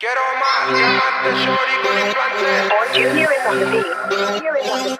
Quiero más diamantes, shorty con implantes. Junior is on the beat. Junior is on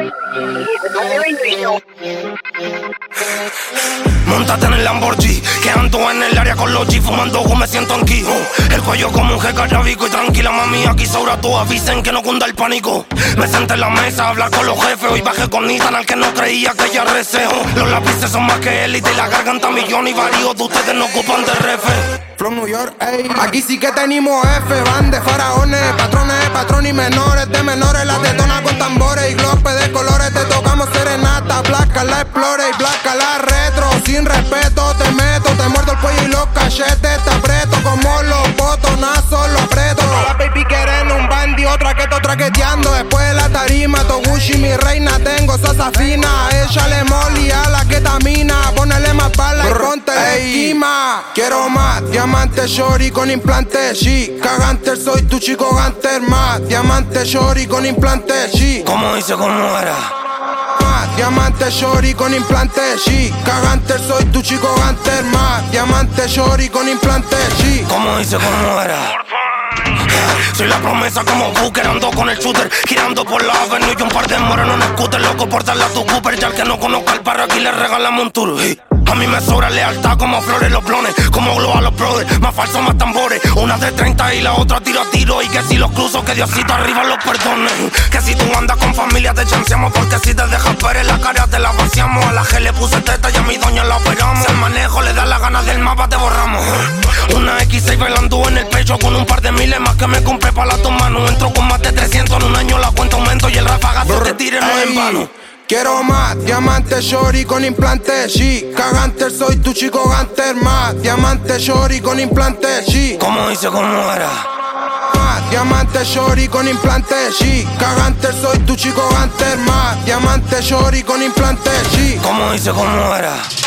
the Móntate en el Lamborghini, que ando en el área con los G, fumando me siento aquí. El cuello como un jeca rabico y tranquila mami, aquí sobra todo, avisen que no cunda el pánico. Me senté en la mesa a hablar con los jefes, hoy bajé con Nissan al que no creía que ya receo. Los lápices son más que élite y la garganta millón y varios de ustedes no ocupan de refe. From New York, ey. Aquí sí que tenemos F, van de faraones, patrones, patrones y menores, de menores, las detonas con tambores y glopes de colores, te tocamos serenata, placa la explore y placa la retro, sin respeto te meto, te muerdo el cuello y los cachetes, te aprieto como los botonazos, los aprieto. La baby quieren un bandi, otra que estoy traqueteando, después de la tarima, Toguchi mi reina, tengo salsa fina, échale molly a la ketamina, ponele más bala y ponte la esquima. Quiero más diamante shorty con implante, sí. Cagante soy tu chico ganter, más diamante shorty con implante, sí. ¿Cómo dice cómo era? Más diamante shorty con implante, sí. Cagante soy tu chico ganter, más diamante shorty con implante, sí. ¿Cómo dice cómo era? Soy la promesa como Booker, ando con el shooter, girando por la avenue y un par de morenos en scooter, loco por darle a tu Cooper, ya el que no conozca el barrio aquí le regalamos un tour. A mí me sobra lealtad como flores los blones, como glow a los brothers, más falsos más tambores, una de 30 y la otra tiro a tiro, y que si los cruzo que Diosito arriba los perdone, que si tú andas con familia te chanceamos, porque si te dejas ver en la cara te la vaciamos, a la G le puse teta y a mi doña la operamos, el manejo le da la gana del mapa te borramos, una X6 bailando en el pecho con un par de miles más que me compré pa' las dos manos, entro con más de 300 en un año la cuenta aumento y el rafagazo que tire no es en vano. Quiero más diamante shorty con implante, sí. Cagante soy tu chico ganter, más diamante shorty con implante, sí. ¿Cómo dice cómo era? Más diamante shorty con implante, sí. Cagante soy tu chico ganter, más diamante shorty con implante, sí. ¿Cómo dice cómo era?